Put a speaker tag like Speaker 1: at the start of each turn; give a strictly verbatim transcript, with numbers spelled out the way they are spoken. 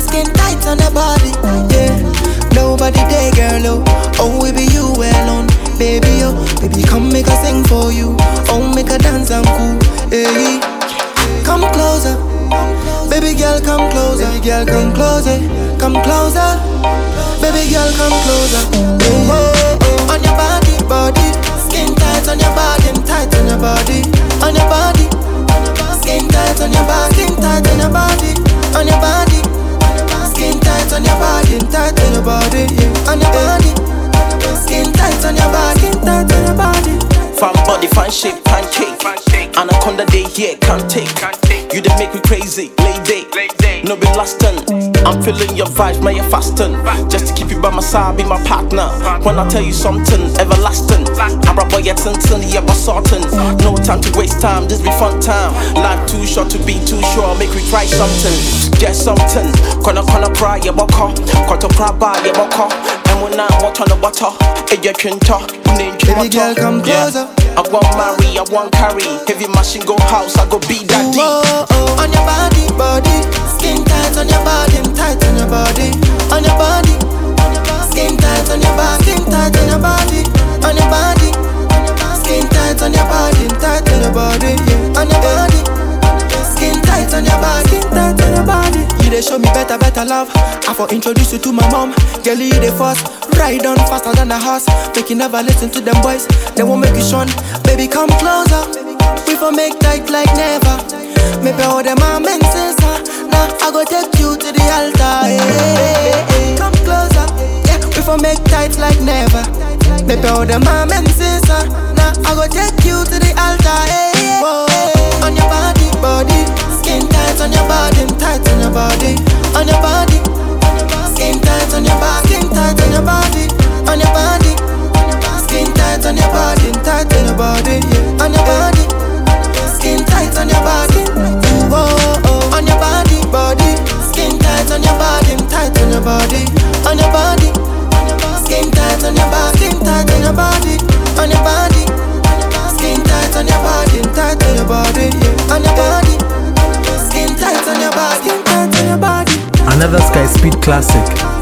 Speaker 1: skin tight on your body. Yeah, nobody there, girl. Oh, oh, we be you alone, baby. Oh, baby, come make a sing for you. Oh, make a dance and cool. Hey, come closer, baby girl, come closer. Baby girl, come closer, come closer. Baby girl, come closer. Oh, oh, oh. On your body, body, skin tight on your body, tight on your body, on your body. Skin tight on your body, skin tight on your body, on your body. Skin tight on your body, tight on your body, yeah. On your body. Skin tight on your body, skin tight on your body.
Speaker 2: Fine body, fine shape, pancake. Anaconda day, yeah, can't take. You they make me crazy, lady. No be lastin'. I'm feeling your vibes, man, you're fastin'. Just to keep you by my side, be my partner. When I tell you something, everlasting. I'm a boy, yeah, tintin, yeah, but sortin'. No time to waste time, this be fun time. Life too short to be too sure, make me try something. Get something. Kona kona cry, yeah, boko. Koto cry by, yeah, boko. And when I want on the water, it you can talk.
Speaker 1: Baby girl, come closer.
Speaker 2: I want marry, I want carry. Heavy machine go house, I go be that deep.
Speaker 1: Oh, oh, on your body, body. Skin tight on your body, tight on your body. On your body. Skin tight on your body, skin tight on your body. On your body. Skin tight on your body, tight on your body. Yeah. On your body. Skin tight on your body, skin tight on your body. You they show me better, better love. I for introduce you to my mom. Girl, you they first. Ride on faster than a horse. Make you never listen to them boys. They won't make you shun. Baby, come closer. We for make tight like never. Maybe all them amen says now I go take you to the altar. Hey, hey, hey. Come closer. Yeah, we for make tight like never. Maybe all them amen says now I go take you to the altar. Hey, hey, hey. On your body, body. Skin tight on your body, tight on your body. On your body. Skin tight on your body, skin tight on your body, on your body. Skin tight on your body, tight on your body, yeah. On your body. Skin tight on your body, oh, oh. On your body, body. Skin tight on your body, tight on your body, on your body. Skin tight on your body, skin tight on your body, on your body. Skin tight on your body, tight on your body, yeah. On your body. Skin tight on your body, skin tight on your body.
Speaker 3: Another Sky Speed classic.